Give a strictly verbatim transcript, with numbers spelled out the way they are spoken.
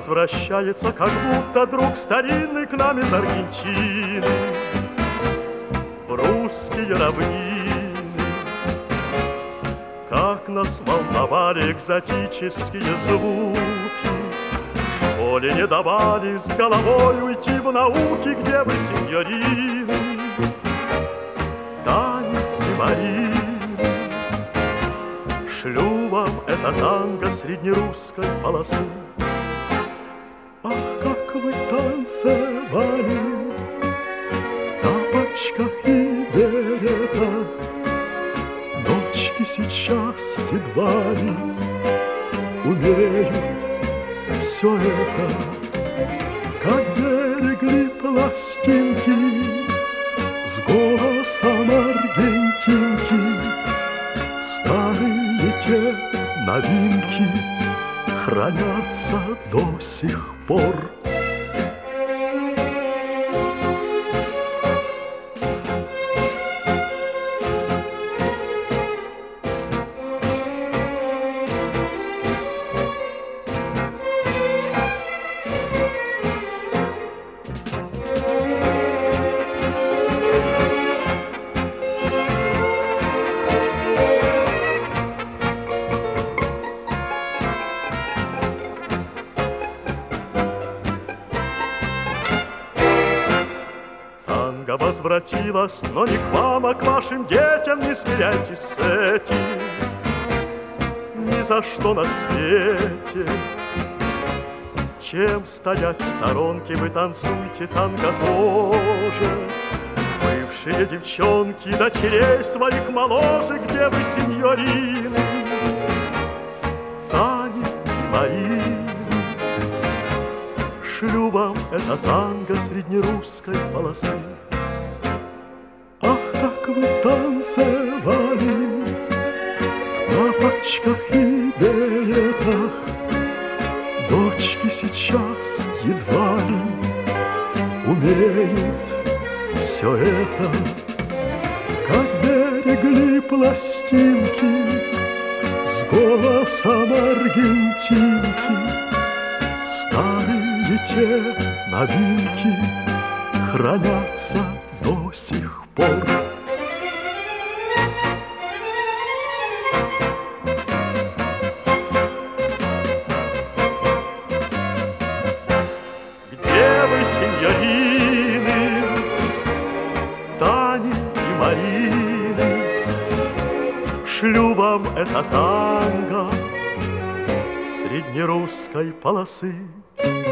возвращается, как будто друг старинный к нам из Аргентины, в русские равнины. Как нас волновали экзотические звуки, в школе не давали с головой уйти в науки. Где вы, сеньорины, Тани и Марины? Шлю вам это танго среднерусской полосы. Ах, как вы танцевали в тапочках и беретах! Дочки сейчас едва ли умеют все это, как берегли пластинки с голосом аргентинки. Старые те новинки хранятся до сих пор. Возвратилась, но не к вам, а к вашим детям. Не смиряйтесь с этим ни за что на свете. Чем стоять в сторонке, вы танцуйте танго тоже. Бывшие девчонки, дочерей своих моложе. Где вы, сеньорины, Тани и Марины? Шлю вам это танго среднерусской полосы. Ах, как вы танцевали в тапочках и беретах! Дочки сейчас едва ли умеют все это, как берегли пластинки с голосом аргентинки. Старые те новинки хранятся до сих пор. Где вы, сеньорины, Тани и Марины? Шлю вам это танго среднерусской полосы.